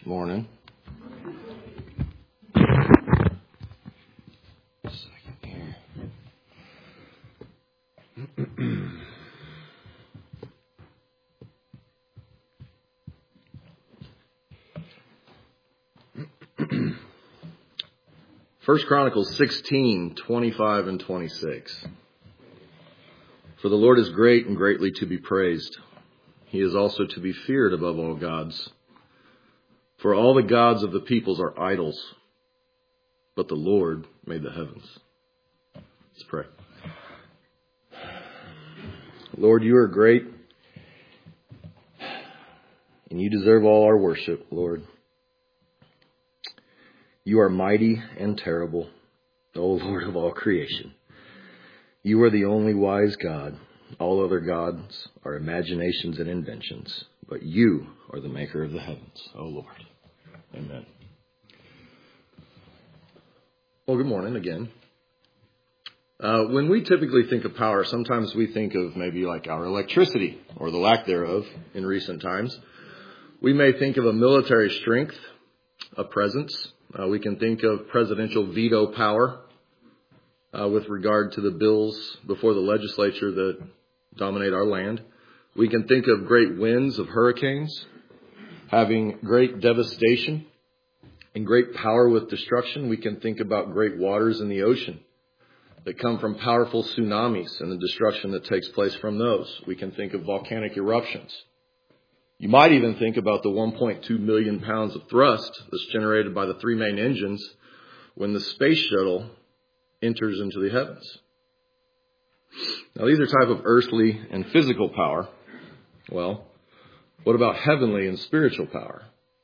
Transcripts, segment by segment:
Morning. First Chronicles 16, 25 and 26. For the Lord is great and greatly to be praised. He is also to be feared above all gods. For all the gods of the peoples are idols, but the Lord made the heavens. Let's pray. Lord, you are great, and you deserve all our worship, Lord. You are mighty and terrible, O Lord of all creation. You are the only wise God. All other gods are imaginations and inventions, but you are the maker of the heavens, O Lord. Amen. Well, good morning again. When we typically think of power, sometimes we think of maybe like our electricity or the lack thereof in recent times. We may think of a military strength, a presence. We can think of presidential veto power with regard to the bills before the legislature that dominate our land. We can think of great winds of hurricanes, having great devastation and great power with destruction. We can think about great waters in the ocean that come from powerful tsunamis and the destruction that takes place from those. We can think of volcanic eruptions. You might even think about the 1.2 million pounds of thrust that's generated by the three main engines when the space shuttle enters into the heavens. Now, these are type of earthly and physical power. Well, what about heavenly and spiritual power?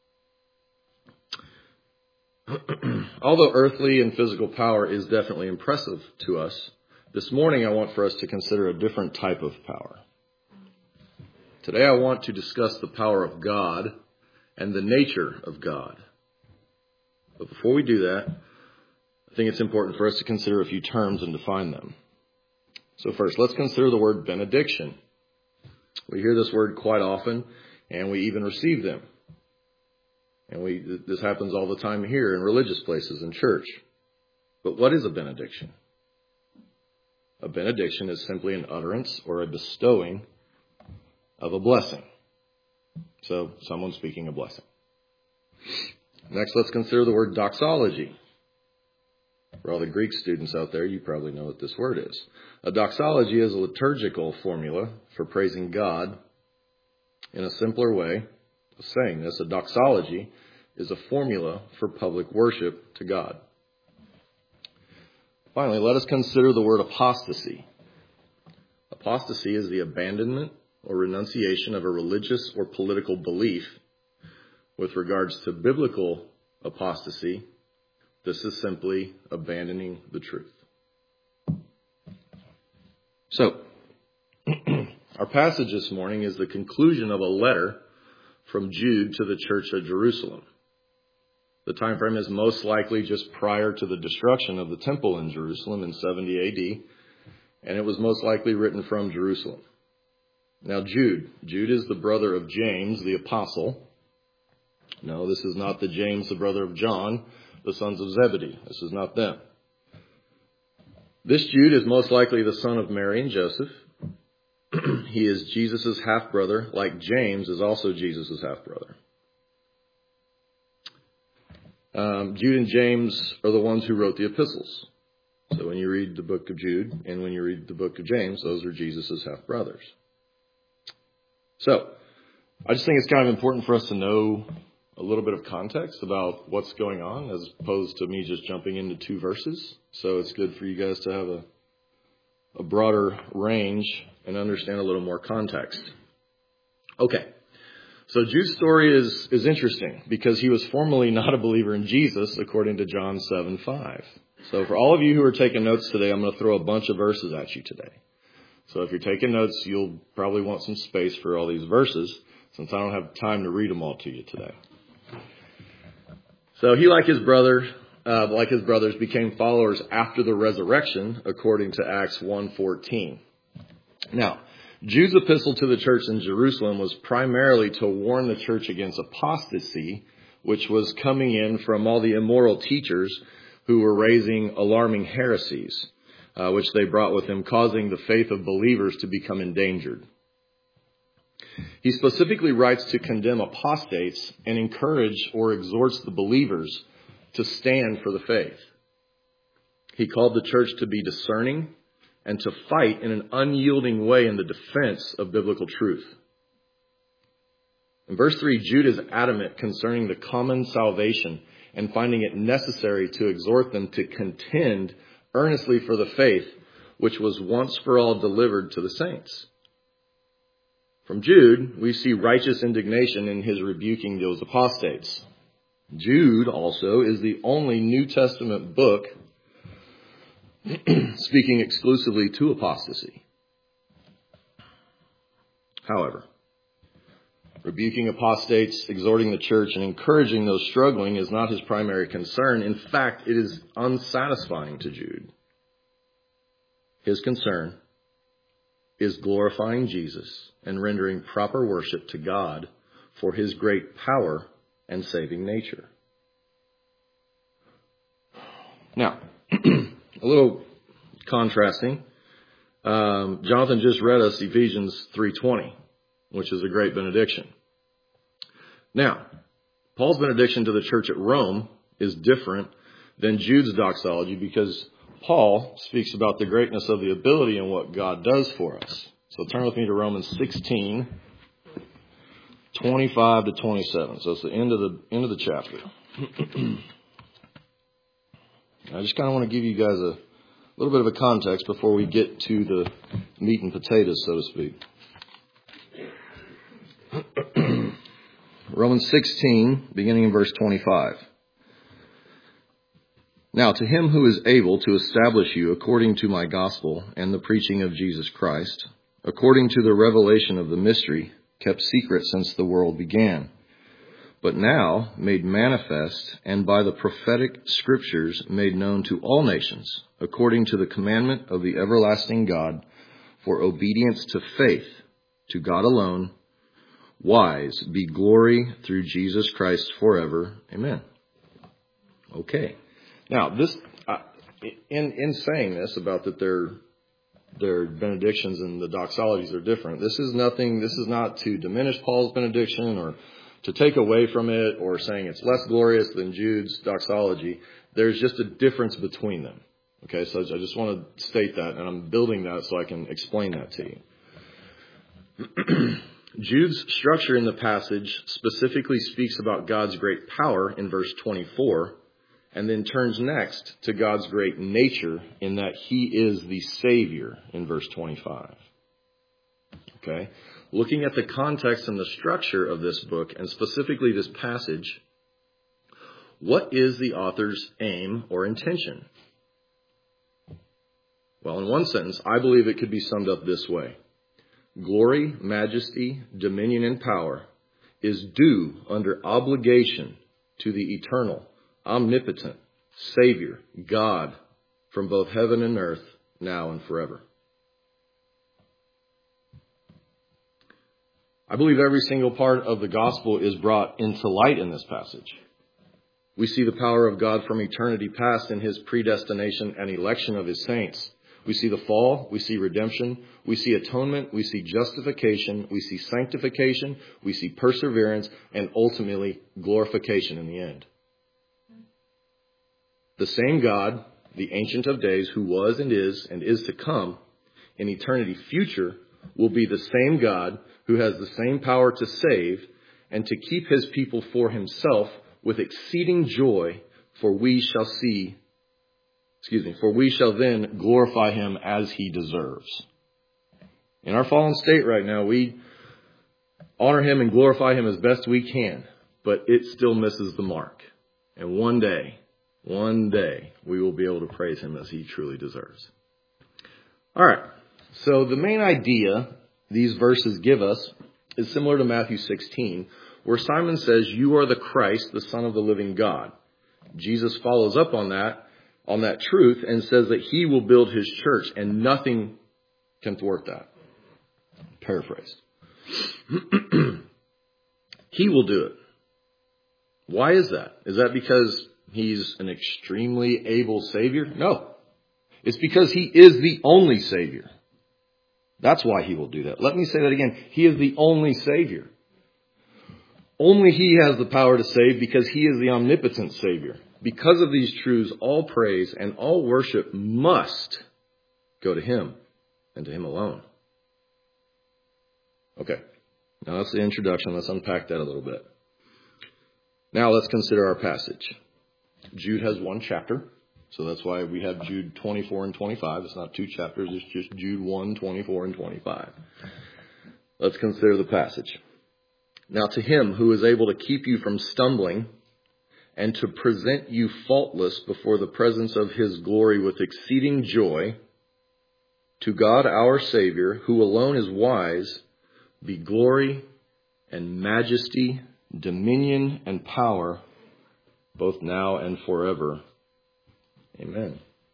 Although earthly and physical power is definitely impressive to us, this morning I want for us to consider a different type of power. Today I want to discuss the power of God and the nature of God. But before we do that, I think it's important for us to consider a few terms and define them. So first, let's consider the word benediction. We hear this word quite often, and we even receive them. And this happens all the time here in religious places in church. But what is a benediction? A benediction is simply an utterance or a bestowing of a blessing. So, someone speaking a blessing. Next, let's consider the word doxology. For all the Greek students out there, you probably know what this word is. A doxology is a liturgical formula for praising God. In a simpler way of saying this, a doxology is a formula for public worship to God. Finally, let us consider the word apostasy. Apostasy is the abandonment or renunciation of a religious or political belief. With regards to biblical apostasy, this is simply abandoning the truth. So, our passage this morning is the conclusion of a letter from Jude to the church of Jerusalem. The time frame is most likely just prior to the destruction of the temple in Jerusalem in 70 AD, and it was most likely written from Jerusalem. Now, Jude is the brother of James, the apostle. No, this is not the James, the brother of John, the sons of Zebedee. This is not them. This Jude is most likely the son of Mary and Joseph. He is Jesus' half-brother, like James is also Jesus' half-brother. Jude and James are the ones who wrote the epistles. So when you read the book of Jude and when you read the book of James, those are Jesus' half-brothers. So, I just think it's kind of important for us to know a little bit of context about what's going on as opposed to me just jumping into two verses. So it's good for you guys to have a broader range and understand a little more context. Okay, so Jude's story is interesting because he was formerly not a believer in Jesus according to John 7:5. So for all of you who are taking notes today, I'm going to throw a bunch of verses at you today. So if you're taking notes, you'll probably want some space for all these verses since I don't have time to read them all to you today. So he, like his brothers, became followers after the resurrection, according to Acts 1:14. Now, Jude's epistle to the church in Jerusalem was primarily to warn the church against apostasy which was coming in from all the immoral teachers who were raising alarming heresies, which they brought with them, causing the faith of believers to become endangered. He specifically writes to condemn apostates and encourage or exhorts the believers to stand for the faith. He called the church to be discerning and to fight in an unyielding way in the defense of biblical truth. In verse 3, Jude is adamant concerning the common salvation and finding it necessary to exhort them to contend earnestly for the faith which was once for all delivered to the saints. From Jude, we see righteous indignation in his rebuking those apostates. Jude also is the only New Testament book speaking exclusively to apostasy. However, rebuking apostates, exhorting the church, and encouraging those struggling is not his primary concern. In fact, it is unsatisfying to Jude. His concern is glorifying Jesus and rendering proper worship to God for his great power and saving nature. Now, a little contrasting. Jonathan just read us Ephesians 3:20, which is a great benediction. Now, Paul's benediction to the church at Rome is different than Jude's doxology because Paul speaks about the greatness of the ability and what God does for us. So turn with me to Romans 16, 25 to 27. So it's the end of the chapter. I just kind of want to give you guys a little bit of a context before we get to the meat and potatoes, so to speak. Romans 16, beginning in verse 25. Now to him who is able to establish you according to my gospel and the preaching of Jesus Christ, according to the revelation of the mystery, kept secret since the world began, but now made manifest and by the prophetic scriptures made known to all nations, according to the commandment of the everlasting God, for obedience to faith, to God alone, wise be glory through Jesus Christ forever. Amen. Okay. Now, this, in saying this about that their benedictions and the doxologies are different, this is not to diminish Paul's benediction or to take away from it or saying it's less glorious than Jude's doxology. There's just a difference between them. Okay, so I just want to state that, and I'm building that so I can explain that to you. Jude's structure in the passage specifically speaks about God's great power in verse 24, and then turns next to God's great nature in that he is the Savior in verse 25. Okay? Looking at the context and the structure of this book, and specifically this passage, what is the author's aim or intention? Well, in one sentence, I believe it could be summed up this way. Glory, majesty, dominion, and power is due under obligation to the eternal, omnipotent Savior, God, from both heaven and earth, now and forever. I believe every single part of the gospel is brought into light in this passage. We see the power of God from eternity past in his predestination and election of his saints. We see the fall, we see redemption, we see atonement, we see justification, we see sanctification, we see perseverance, and ultimately glorification in the end. The same God, the Ancient of Days, who was and is to come in eternity future, will be the same God who has the same power to save and to keep his people for himself with exceeding joy, for we shall then glorify him as he deserves. In our fallen state right now, we honor him and glorify him as best we can, but it still misses the mark. And one day, we will be able to praise him as he truly deserves. All right. So the main idea these verses give us is similar to Matthew 16, where Simon says, "You are the Christ, the Son of the living God." Jesus follows up on that truth and says that he will build his church and nothing can thwart that. Paraphrased. He will do it. Why is that? Is that because he's an extremely able Savior? No. It's because he is the only Savior. That's why he will do that. Let me say that again. He is the only Savior. Only he has the power to save because he is the omnipotent Savior. Because of these truths, all praise and all worship must go to him and to him alone. Okay. Now that's the introduction. Let's unpack that a little bit. Now let's consider our passage. Jude has one chapter. So that's why we have Jude 24 and 25. It's not two chapters. It's just Jude 1, 24 and 25. Let's consider the passage. Now to him who is able to keep you from stumbling and to present you faultless before the presence of his glory with exceeding joy, to God our Savior, who alone is wise, be glory and majesty, dominion and power, both now and forever. Amen.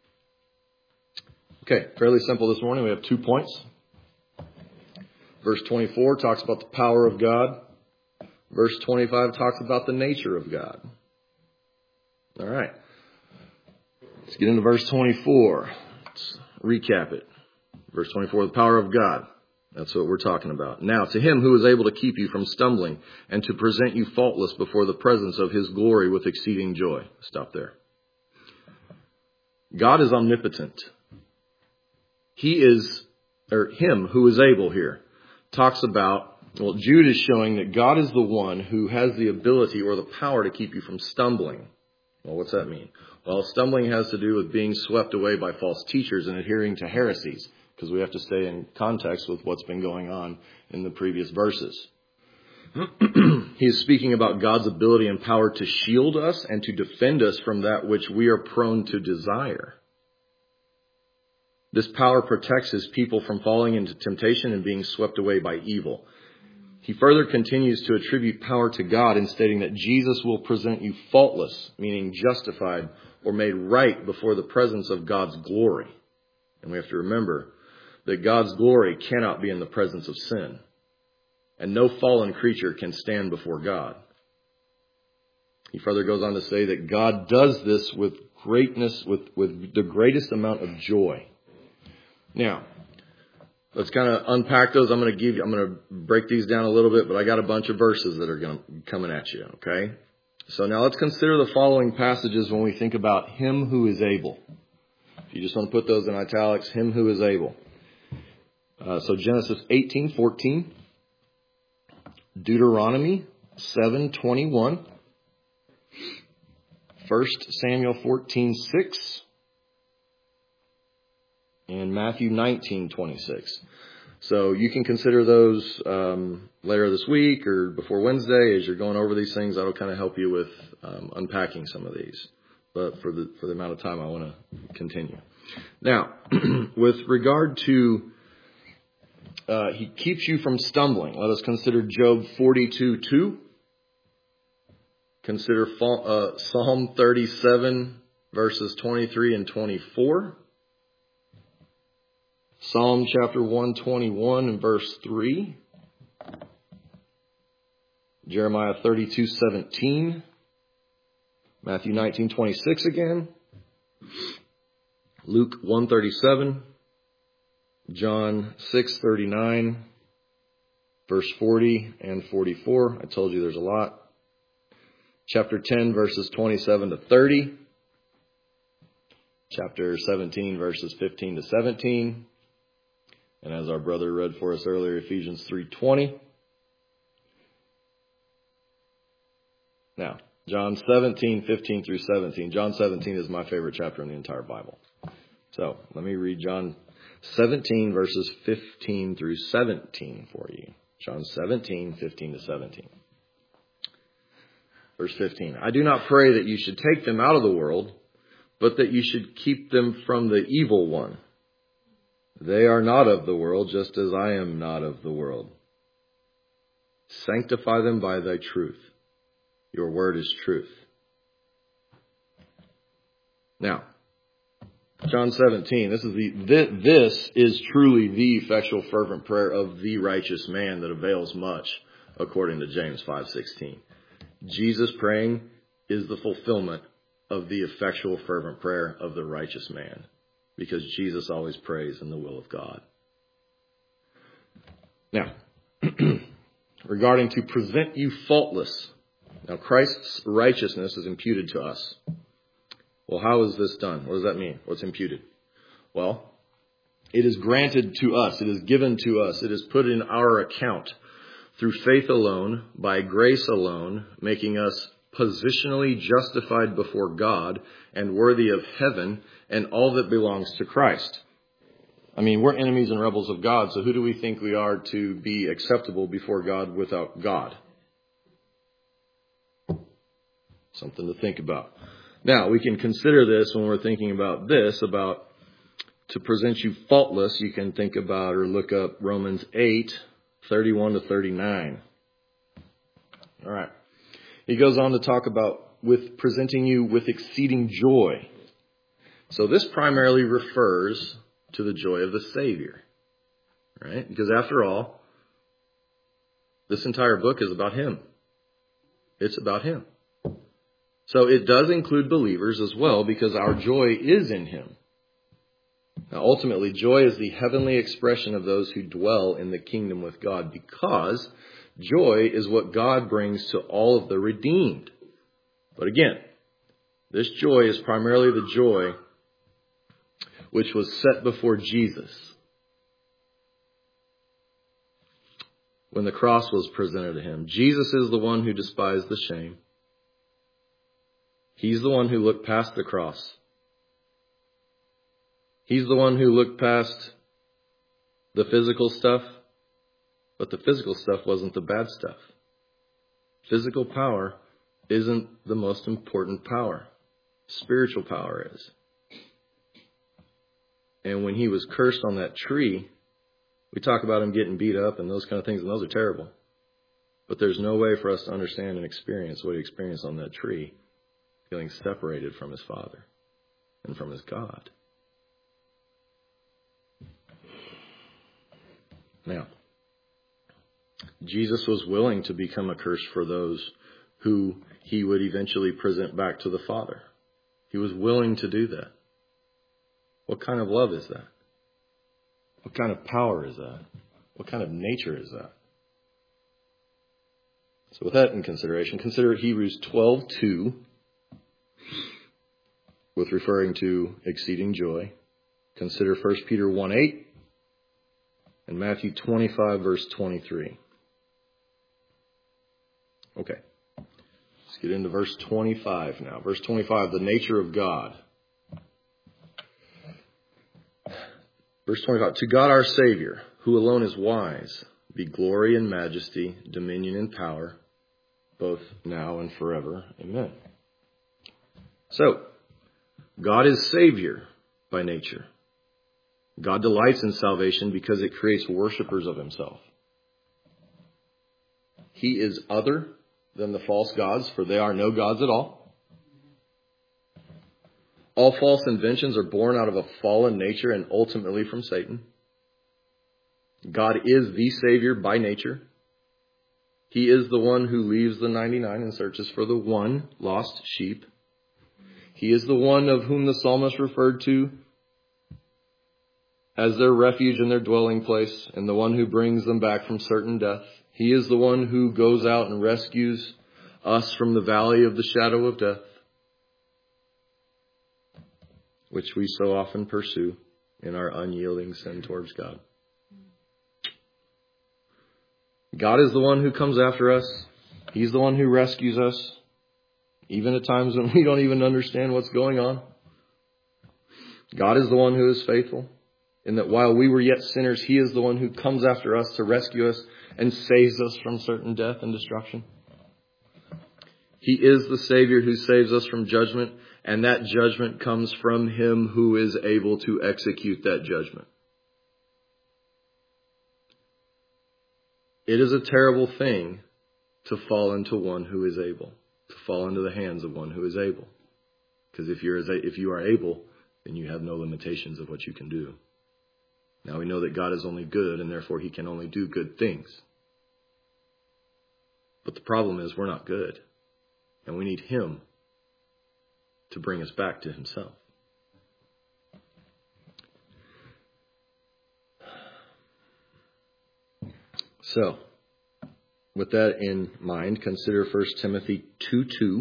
Okay, fairly simple this morning. We have 2 points. Verse 24 talks about the power of God. Verse 25 talks about the nature of God. All right. Let's get into verse 24. Let's recap it. Verse 24, the power of God. That's what we're talking about. Now, to him who is able to keep you from stumbling and to present you faultless before the presence of his glory with exceeding joy. Stop there. God is omnipotent. Him who is able here talks about, well, Jude is showing that God is the one who has the ability or the power to keep you from stumbling. Well, what's that mean? Well, stumbling has to do with being swept away by false teachers and adhering to heresies, because we have to stay in context with what's been going on in the previous verses. He is speaking about God's ability and power to shield us and to defend us from that which we are prone to desire. This power protects his people from falling into temptation and being swept away by evil. He further continues to attribute power to God in stating that Jesus will present you faultless, meaning justified or made right before the presence of God's glory. And we have to remember that God's glory cannot be in the presence of sin. And no fallen creature can stand before God. He further goes on to say that God does this with greatness, with the greatest amount of joy. Now, let's kind of unpack those. I'm going to break these down a little bit, but I got a bunch of verses that are coming at you, okay? So now let's consider the following passages when we think about him who is able. If you just want to put those in italics, him who is able. So Genesis 18:14. Deuteronomy 7:21, 1 Samuel 14:6, and Matthew 19:26. So you can consider those later this week or before Wednesday as you're going over these things. That'll kind of help you with unpacking some of these. But for the amount of time, I want to continue. Now, with regard to he keeps you from stumbling. Let us consider Job 42:2. Consider Psalm 37, verses 23 and 24. Psalm chapter 121 and verse 3. Jeremiah 32:17. Matthew 19:26 again. Luke 1:37. John 6:39, verse 40 and 44. I told you there's a lot. Chapter 10, verses 27 to 30. Chapter 17, verses 15 to 17. And as our brother read for us earlier, Ephesians 3:20. Now, John 17:15 through 17. John 17 is my favorite chapter in the entire Bible. So let me read John 17 verses 15 through 17 for you. John 17, 15 to 17. Verse 15. I do not pray that you should take them out of the world, but that you should keep them from the evil one. They are not of the world, just as I am not of the world. Sanctify them by thy truth. Your word is truth. Now, John 17, this is truly the effectual fervent prayer of the righteous man that avails much, according to James 5:16. Jesus praying is the fulfillment of the effectual fervent prayer of the righteous man, because Jesus always prays in the will of God. Now, regarding to present you faultless. Now, Christ's righteousness is imputed to us. Well, how is this done? What does that mean? What's imputed? Well, it is granted to us. It is given to us. It is put in our account through faith alone, by grace alone, making us positionally justified before God and worthy of heaven and all that belongs to Christ. I mean, we're enemies and rebels of God, so who do we think we are to be acceptable before God without God? Something to think about. Now, we can consider this when we're thinking about this, about to present you faultless. You can think about or look up Romans 8:31 to 39. All right. He goes on to talk about with presenting you with exceeding joy. So this primarily refers to the joy of the Savior, right? Because after all, this entire book is about Him. It's about Him. So it does include believers as well, because our joy is in Him. Now, ultimately, joy is the heavenly expression of those who dwell in the kingdom with God, because joy is what God brings to all of the redeemed. But again, this joy is primarily the joy which was set before Jesus when the cross was presented to Him. Jesus is the one who despised the shame. He's the one who looked past the cross. He's the one who looked past the physical stuff, but the physical stuff wasn't the bad stuff. Physical power isn't the most important power. Spiritual power is. And when He was cursed on that tree, we talk about Him getting beat up and those kind of things, and those are terrible. But there's no way for us to understand and experience what He experienced on that tree, feeling separated from His Father and from His God. Now, Jesus was willing to become a curse for those who He would eventually present back to the Father. He was willing to do that. What kind of love is that? What kind of power is that? What kind of nature is that? So with that in consideration, consider Hebrews 12:2 with referring to exceeding joy. Consider 1 Peter 1:8 and Matthew 25 verse 23. Okay. Let's get into verse 25 now. Verse 25, the nature of God. Verse 25, to God our Savior, who alone is wise, be glory and majesty, dominion and power, both now and forever. Amen. So, God is Savior by nature. God delights in salvation because it creates worshipers of Himself. He is other than the false gods, for they are no gods at all. All false inventions are born out of a fallen nature and ultimately from Satan. God is the Savior by nature. He is the one who leaves the 99 and searches for the one lost sheep. He is the one of whom the psalmist referred to as their refuge and their dwelling place, and the one who brings them back from certain death. He is the one who goes out and rescues us from the valley of the shadow of death, which we so often pursue in our unyielding sin towards God. God is the one who comes after us. He's the one who rescues us, even at times when we don't even understand what's going on. God is the one who is faithful, in that while we were yet sinners, He is the one who comes after us to rescue us and saves us from certain death and destruction. He is the Savior who saves us from judgment, and that judgment comes from Him who is able to execute that judgment. It is a terrible thing to fall into one who is able, to fall into the hands of one who is able. Because if you are able, then you have no limitations of what you can do. Now we know that God is only good, and therefore He can only do good things. But the problem is we're not good. And we need Him to bring us back to Himself. So, with that in mind, consider 1 Timothy 2:2,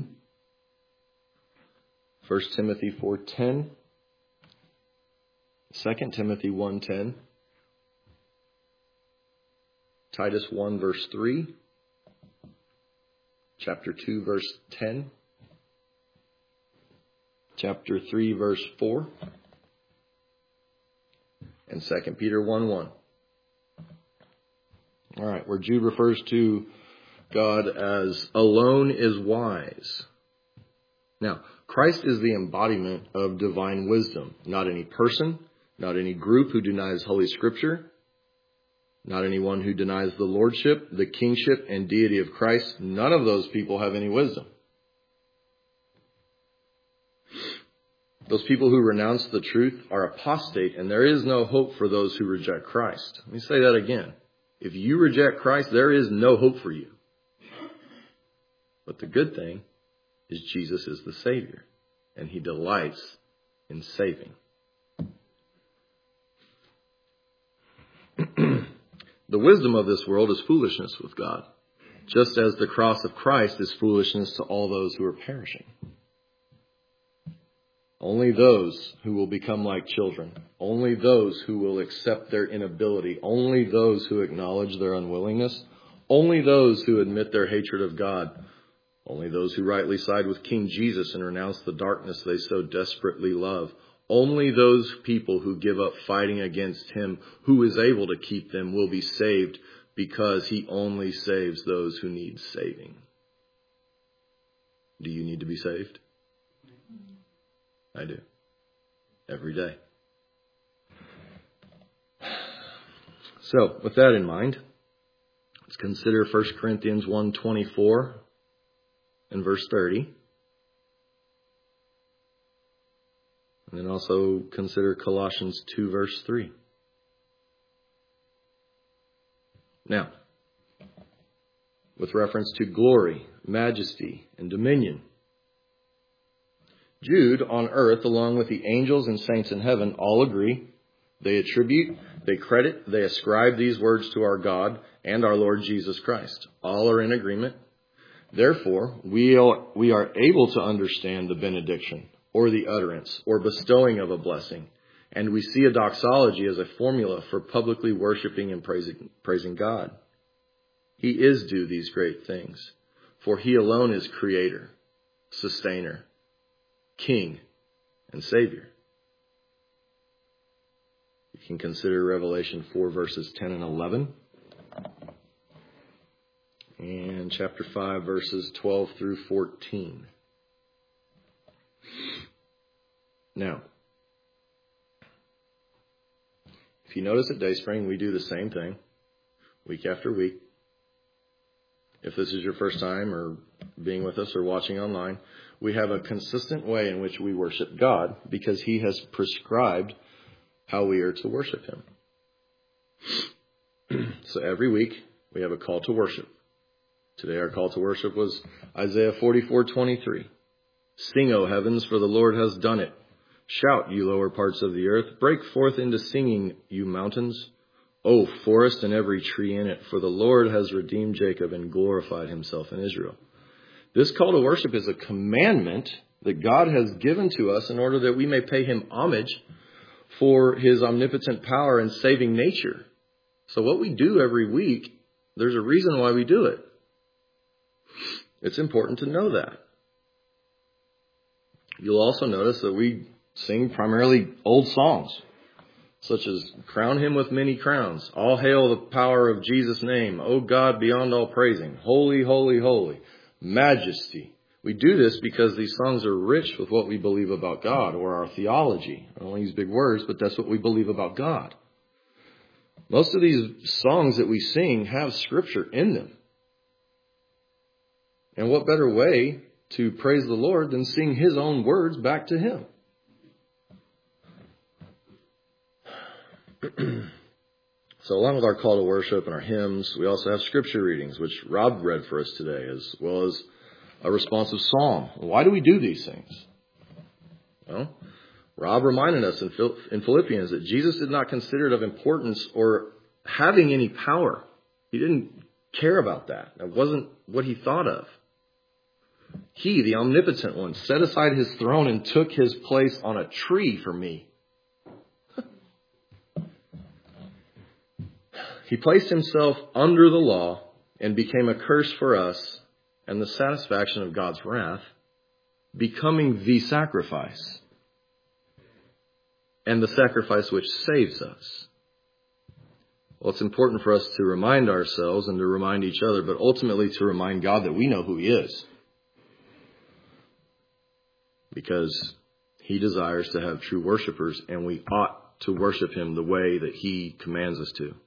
1 Timothy 4:10, 2 Timothy 1:10, Titus 1 verse 3, chapter 2 verse 10, chapter 3 verse 4, and 2 Peter 1:1. All right, where Jude refers to God as alone is wise. Now, Christ is the embodiment of divine wisdom, not any person, not any group who denies Holy Scripture, not anyone who denies the lordship, the kingship, and deity of Christ. None of those people have any wisdom. Those people who renounce the truth are apostate, and there is no hope for those who reject Christ. Let me say that again. If you reject Christ, there is no hope for you. But the good thing is Jesus is the Savior, and He delights in saving. The wisdom of this world is foolishness with God, just as the cross of Christ is foolishness to all those who are perishing. Only those who will become like children, only those who will accept their inability, only those who acknowledge their unwillingness, only those who admit their hatred of God, only those who rightly side with King Jesus and renounce the darkness they so desperately love, only those people who give up fighting against Him who is able to keep them will be saved, because He only saves those who need saving. Do you need to be saved? I do. Every day. So, with that in mind, let's consider 1 Corinthians 1:24 and verse 30. And then also consider Colossians 2 verse 3. Now, with reference to glory, majesty, and dominion, Jude on earth, along with the angels and saints in heaven, all agree. They attribute, they credit, they ascribe these words to our God and our Lord Jesus Christ. All are in agreement. Therefore, we are able to understand the benediction or the utterance or bestowing of a blessing. And we see a doxology as a formula for publicly worshiping and praising God. He is due these great things, for He alone is Creator, Sustainer, King, and Savior. You can consider Revelation 4 verses 10 and 11. And chapter 5 verses 12 through 14. Now, if you notice at Dayspring, we do the same thing week after week. If this is your first time or being with us or watching online, we have a consistent way in which we worship God because He has prescribed how we are to worship Him. So every week we have a call to worship. Today our call to worship was Isaiah 44:23. Sing, O heavens, for the Lord has done it. Shout, you lower parts of the earth. Break forth into singing, you mountains. O forest and every tree in it, for the Lord has redeemed Jacob and glorified Himself in Israel. This call to worship is a commandment that God has given to us in order that we may pay Him homage for His omnipotent power and saving nature. So what we do every week, there's a reason why we do it. It's important to know that. You'll also notice that we sing primarily old songs, such as Crown Him with Many Crowns, All Hail the Power of Jesus' Name, O God beyond all praising, Holy, Holy, Holy, Majesty. We do this because these songs are rich with what we believe about God or our theology. I don't want to use big words, but that's what we believe about God. Most of these songs that we sing have Scripture in them. And what better way to praise the Lord than sing His own words back to Him? So along with our call to worship and our hymns, we also have Scripture readings, which Rob read for us today, as well as a responsive psalm. Why do we do these things? Well, Rob reminded us in Philippians that Jesus did not consider it of importance or having any power. He didn't care about that. That wasn't what he thought of. He, the omnipotent one, set aside his throne and took his place on a tree for me. He placed himself under the law and became a curse for us and the satisfaction of God's wrath, becoming the sacrifice and the sacrifice which saves us. Well, it's important for us to remind ourselves and to remind each other, but ultimately to remind God that we know who he is. Because he desires to have true worshipers, and we ought to worship him the way that he commands us to.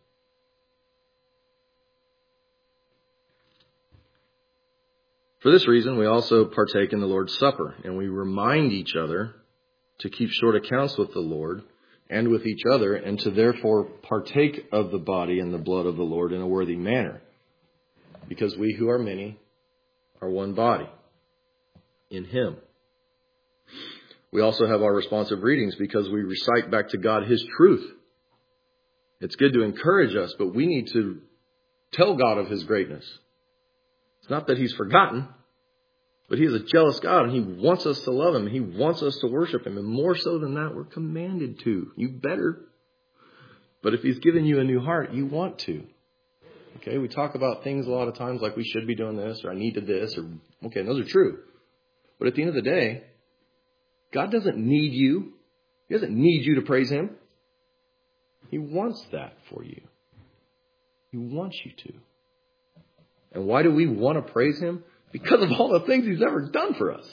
For this reason, we also partake in the Lord's Supper, and we remind each other to keep short accounts with the Lord and with each other, and to therefore partake of the body and the blood of the Lord in a worthy manner. Because we who are many are one body in him. We also have our responsive readings because we recite back to God his truth. It's good to encourage us, but we need to tell God of his greatness. It's not that he's forgotten, but he is a jealous God, and he wants us to love him. He wants us to worship him. And more so than that, we're commanded to. You better. But if he's given you a new heart, you want to. Okay, we talk about things a lot of times like we should be doing this, or I needed this, or okay, those are true. But at the end of the day, God doesn't need you. He doesn't need you to praise him. He wants that for you. He wants you to. And why do we want to praise him? Because of all the things he's ever done for us.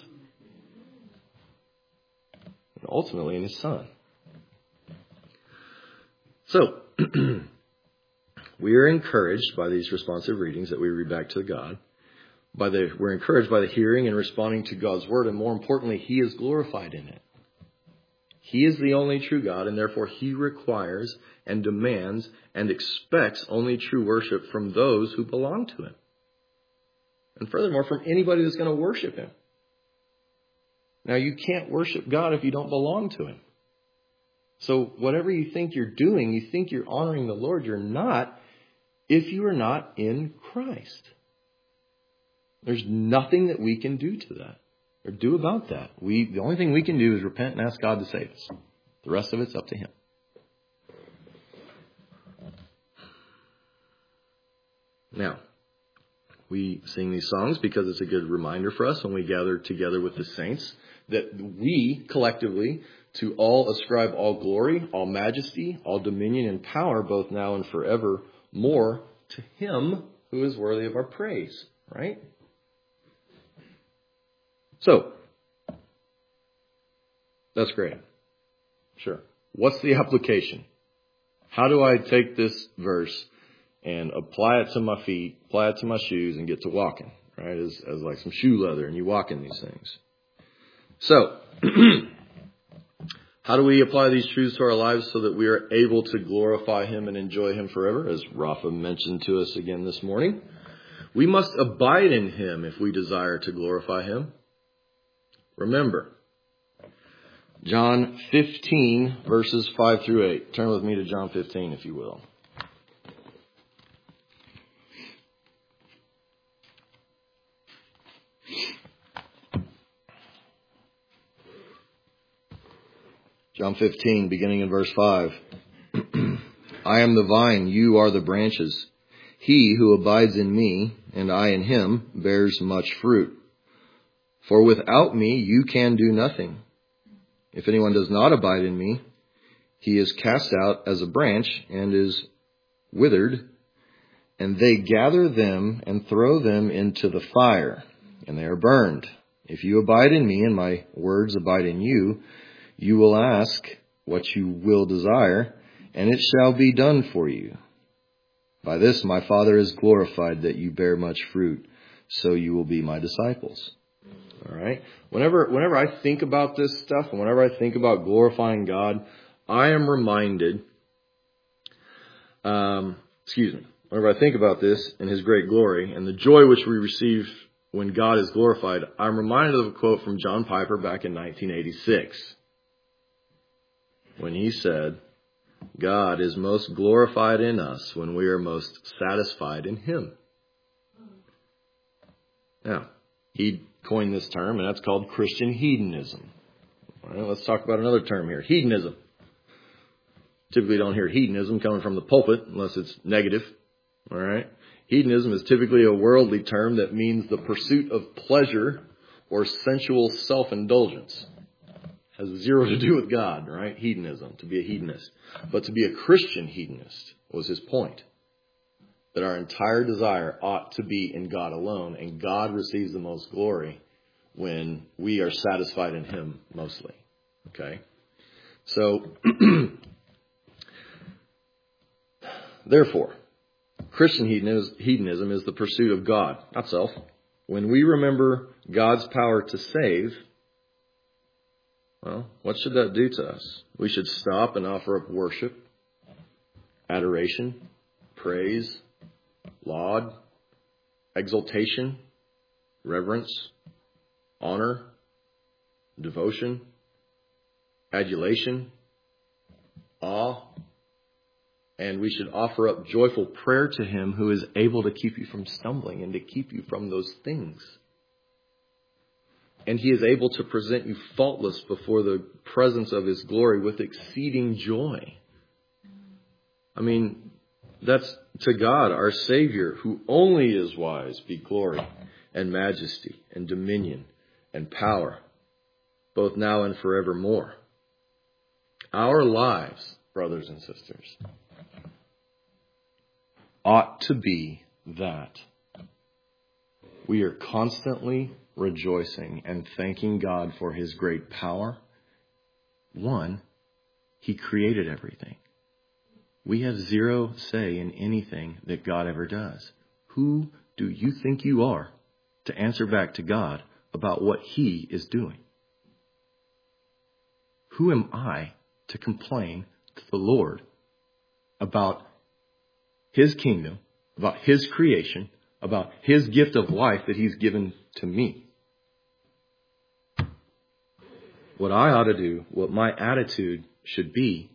And ultimately in his Son. So, we are encouraged by these responsive readings that we read back to God. We're encouraged by the hearing and responding to God's word, and more importantly, he is glorified in it. He is the only true God, and therefore he requires and demands and expects only true worship from those who belong to him. And furthermore, from anybody that's going to worship him. Now, you can't worship God if you don't belong to him. So whatever you think you're doing, you think you're honoring the Lord, you're not if you are not in Christ. There's nothing that we can do to that or do about that. The only thing we can do is repent and ask God to save us. The rest of it's up to him. Now, we sing these songs because it's a good reminder for us when we gather together with the saints that we collectively to all ascribe all glory, all majesty, all dominion and power, both now and forever, more to him who is worthy of our praise. Right? So, that's great. Sure. What's the application? How do I take this verse and apply it to my feet, apply it to my shoes, and get to walking? Right? As like some shoe leather, and you walk in these things. So, how do we apply these truths to our lives so that we are able to glorify him and enjoy him forever? As Rafa mentioned to us again this morning, we must abide in him if we desire to glorify him. Remember, John 15, verses 5 through 8. Turn with me to John 15, if you will. John 15, beginning in verse 5. I am the vine, you are the branches. He who abides in me, and I in him, bears much fruit. For without me you can do nothing. If anyone does not abide in me, he is cast out as a branch and is withered, and they gather them and throw them into the fire, and they are burned. If you abide in me and my words abide in you, you will ask what you will desire, and it shall be done for you. By this my Father is glorified, that you bear much fruit, so you will be my disciples. All right. Whenever I think about this stuff, and whenever I think about glorifying God, I am reminded, whenever I think about this and his great glory and the joy which we receive when God is glorified, I'm reminded of a quote from John Piper back in 1986 when he said, God is most glorified in us when we are most satisfied in Him. Now, he coined this term, and that's called Christian hedonism. All right, let's talk about another term here, hedonism. Typically don't hear hedonism coming from the pulpit unless it's negative. All right. Hedonism is typically a worldly term that means the pursuit of pleasure or sensual self-indulgence. Has zero to do with God, right? Hedonism, to be a hedonist. But to be a Christian hedonist was his point. That our entire desire ought to be in God alone, and God receives the most glory when we are satisfied in Him mostly. Okay? So, therefore, Christian hedonism is the pursuit of God, not self. When we remember God's power to save, well, what should that do to us? We should stop and offer up worship, adoration, praise, laud, exaltation, reverence, honor, devotion, adulation, awe, and we should offer up joyful prayer to Him who is able to keep you from stumbling and to keep you from those things. And He is able to present you faultless before the presence of His glory with exceeding joy. I mean, that's to God, our Savior, who only is wise, be glory and majesty and dominion and power, both now and forevermore. Our lives, brothers and sisters, ought to be that. We are constantly rejoicing and thanking God for His great power. One, He created everything. We have zero say in anything that God ever does. Who do you think you are to answer back to God about what He is doing? Who am I to complain to the Lord about His kingdom, about His creation, about His gift of life that He's given to me? What I ought to do, what my attitude should be,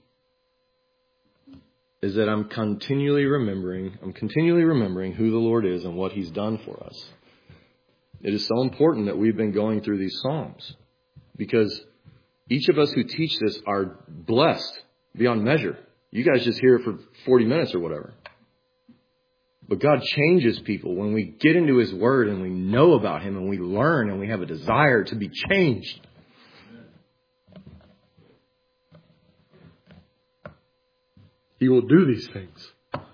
is that I'm continually remembering who the Lord is and what He's done for us. It is so important that we've been going through these Psalms, because each of us who teach this are blessed beyond measure. You guys just hear it for 40 minutes or whatever. But God changes people when we get into His Word and we know about Him and we learn and we have a desire to be changed. He will do these things.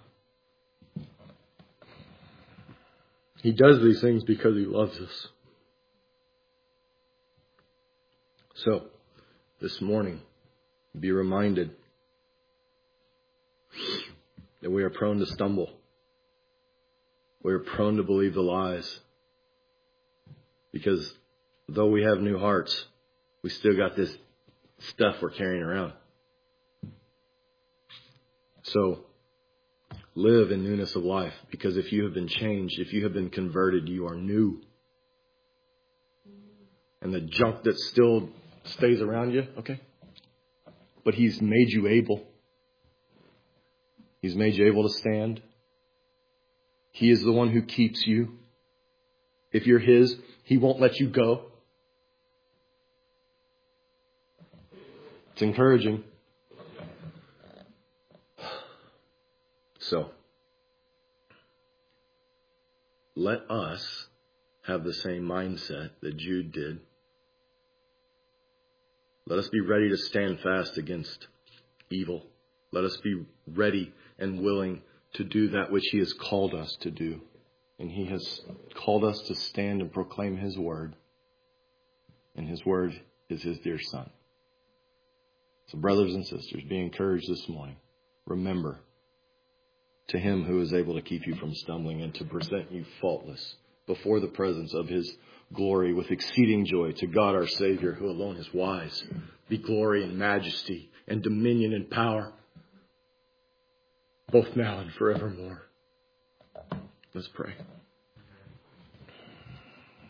He does these things because He loves us. So, this morning, be reminded that we are prone to stumble. We are prone to believe the lies. Because though we have new hearts, we still got this stuff we're carrying around. So, live in newness of life, because if you have been changed, if you have been converted, you are new. And the junk that still stays around you, okay? But He's made you able. He's made you able to stand. He is the one who keeps you. If you're His, He won't let you go. It's encouraging. So, let us have the same mindset that Jude did. Let us be ready to stand fast against evil. Let us be ready and willing to do that which He has called us to do. And He has called us to stand and proclaim His word. And His word is His dear Son. So brothers and sisters, be encouraged this morning. Remember, to Him who is able to keep you from stumbling and to present you faultless before the presence of His glory with exceeding joy, to God our Savior, who alone is wise, be glory and majesty and dominion and power, both now and forevermore. Let's pray.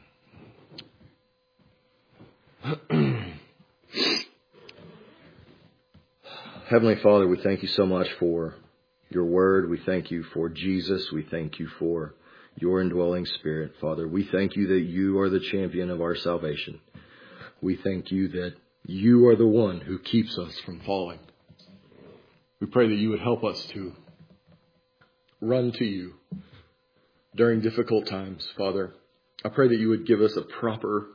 Heavenly Father, we thank you so much for your word. We thank you for Jesus. We thank you for your indwelling Spirit, Father. We thank you that you are the champion of our salvation. We thank you that you are the one who keeps us from falling. We pray that you would help us to run to you during difficult times, Father. I pray that you would give us a proper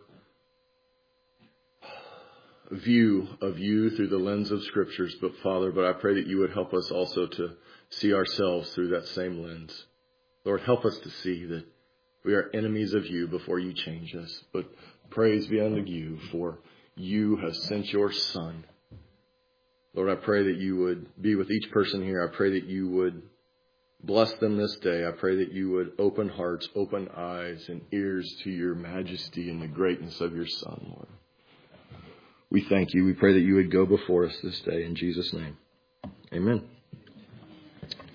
view of you through the lens of Scriptures, but I pray that you would help us also to see ourselves through that same lens. Lord, help us to see that we are enemies of you before you change us. But praise be unto you, for you have sent your Son. Lord, I pray that you would be with each person here. I pray that you would bless them this day. I pray that you would open hearts, open eyes, and ears to your majesty and the greatness of your Son, Lord. We thank you. We pray that you would go before us this day. In Jesus' name, amen.